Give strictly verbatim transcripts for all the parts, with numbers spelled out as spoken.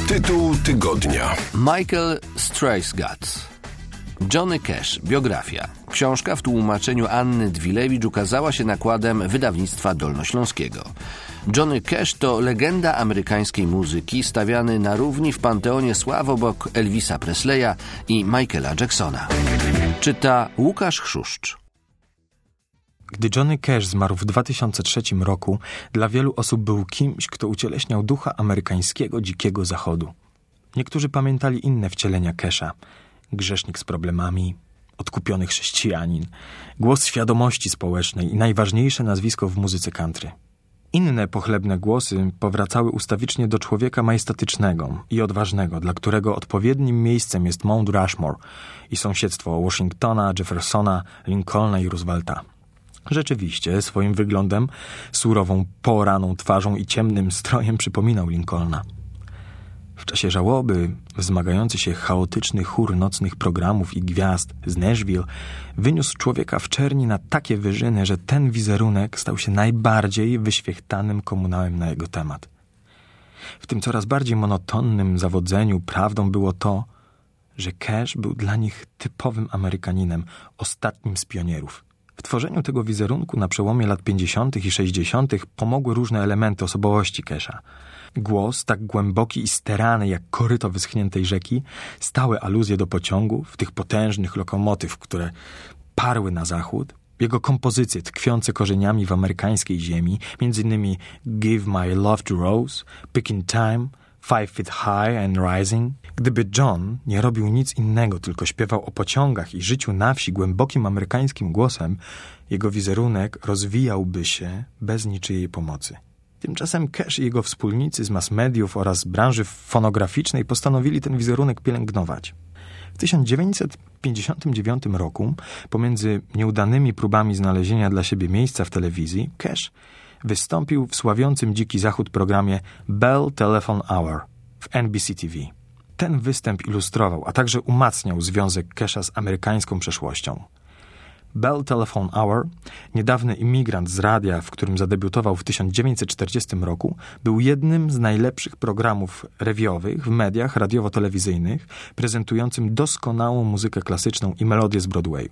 Tytuł tygodnia. Michael Straysgats. Johnny Cash. Biografia. Książka w tłumaczeniu Anny Dwilewicz ukazała się nakładem wydawnictwa dolnośląskiego. Johnny Cash to legenda amerykańskiej muzyki, stawiany na równi w panteonie sław obok Elvisa Presleya i Michaela Jacksona. Czyta Łukasz Chrztuszcz. Gdy Johnny Cash zmarł w dwa tysiące trzecim roku, dla wielu osób był kimś, kto ucieleśniał ducha amerykańskiego dzikiego zachodu. Niektórzy pamiętali inne wcielenia Casha. Grzesznik z problemami, odkupiony chrześcijanin, głos świadomości społecznej i najważniejsze nazwisko w muzyce country. Inne pochlebne głosy powracały ustawicznie do człowieka majestatycznego i odważnego, dla którego odpowiednim miejscem jest Mount Rushmore i sąsiedztwo Washingtona, Jeffersona, Lincolna i Roosevelta. Rzeczywiście, swoim wyglądem, surową, pooraną twarzą i ciemnym strojem przypominał Lincolna. W czasie żałoby wzmagający się chaotyczny chór nocnych programów i gwiazd z Nashville wyniósł człowieka w czerni na takie wyżyny, że ten wizerunek stał się najbardziej wyświechtanym komunałem na jego temat. W tym coraz bardziej monotonnym zawodzeniu prawdą było to, że Cash był dla nich typowym Amerykaninem, ostatnim z pionierów. W tworzeniu tego wizerunku na przełomie lat pięćdziesiątych i sześćdziesiątych pomogły różne elementy osobowości Casha. Głos, tak głęboki i sterany jak koryto wyschniętej rzeki, stałe aluzje do pociągów, tych potężnych lokomotyw, które parły na zachód, jego kompozycje tkwiące korzeniami w amerykańskiej ziemi, między innymi Give My Love to Rose, Picking Time, Five Feet High and Rising. Gdyby John nie robił nic innego, tylko śpiewał o pociągach i życiu na wsi głębokim amerykańskim głosem, jego wizerunek rozwijałby się bez niczyjej pomocy. Tymczasem Cash i jego wspólnicy z mass mediów oraz branży fonograficznej postanowili ten wizerunek pielęgnować. W tysiąc dziewięćset pięćdziesiątym dziewiątym roku, pomiędzy nieudanymi próbami znalezienia dla siebie miejsca w telewizji, Cash wystąpił w sławiącym Dziki Zachód programie Bell Telephone Hour w N B C T V. Ten występ ilustrował, a także umacniał związek Casha z amerykańską przeszłością. Bell Telephone Hour, niedawny imigrant z radia, w którym zadebiutował w tysiąc dziewięćset czterdziestym roku, był jednym z najlepszych programów rewiowych w mediach radiowo-telewizyjnych, prezentującym doskonałą muzykę klasyczną i melodię z Broadwayu.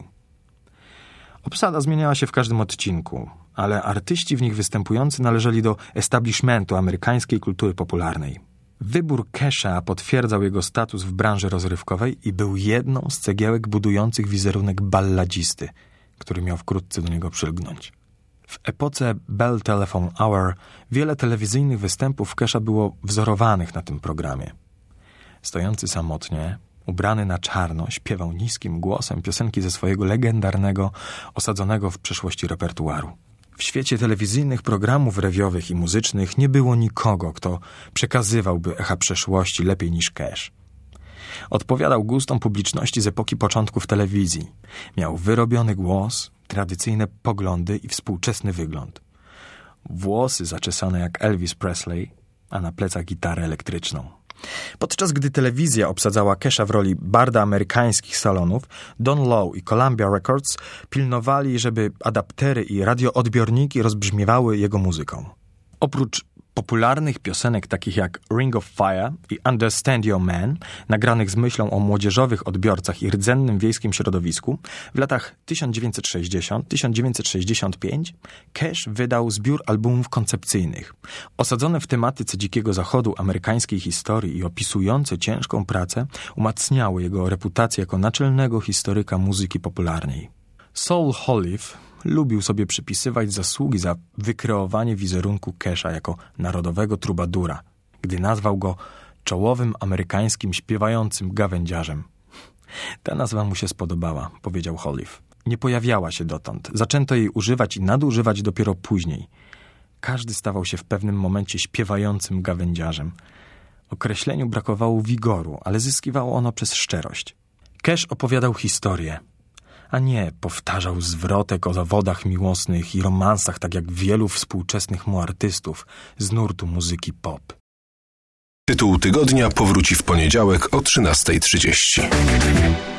Obsada zmieniała się w każdym odcinku, ale artyści w nich występujący należeli do establishmentu amerykańskiej kultury popularnej. Wybór Casha potwierdzał jego status w branży rozrywkowej i był jedną z cegiełek budujących wizerunek balladzisty, który miał wkrótce do niego przylgnąć. W epoce Bell Telephone Hour wiele telewizyjnych występów Casha było wzorowanych na tym programie. Stojący samotnie, ubrany na czarno, śpiewał niskim głosem piosenki ze swojego legendarnego, osadzonego w przeszłości repertuaru. W świecie telewizyjnych programów rewiowych i muzycznych nie było nikogo, kto przekazywałby echa przeszłości lepiej niż Cash. Odpowiadał gustom publiczności z epoki początków telewizji. Miał wyrobiony głos, tradycyjne poglądy i współczesny wygląd. Włosy zaczesane jak Elvis Presley, a na plecach gitarę elektryczną. Podczas gdy telewizja obsadzała Casha w roli barda amerykańskich salonów, Don Lowe i Columbia Records pilnowali, żeby adaptery i radioodbiorniki rozbrzmiewały jego muzyką. Oprócz popularnych piosenek takich jak Ring of Fire i Understand Your Man, nagranych z myślą o młodzieżowych odbiorcach i rdzennym wiejskim środowisku, w latach tysiąc dziewięćset sześćdziesiątym do tysiąc dziewięćset sześćdziesiątego piątego Cash wydał zbiór albumów koncepcyjnych, osadzone w tematyce Dzikiego Zachodu amerykańskiej historii i opisujące ciężką pracę, umacniały jego reputację jako naczelnego historyka muzyki popularnej. Saul Holiff lubił sobie przypisywać zasługi za wykreowanie wizerunku Casha jako narodowego trubadura, gdy nazwał go czołowym amerykańskim śpiewającym gawędziarzem. Ta nazwa mu się spodobała, powiedział Holiff. Nie pojawiała się dotąd. Zaczęto jej używać i nadużywać dopiero później. Każdy stawał się w pewnym momencie śpiewającym gawędziarzem. Określeniu brakowało wigoru, ale zyskiwało ono przez szczerość. Cash opowiadał historię, a nie powtarzał zwrotek o zawodach miłosnych i romansach, tak jak wielu współczesnych mu artystów z nurtu muzyki pop. Tytuł tygodnia powróci w poniedziałek o trzynasta trzydzieści.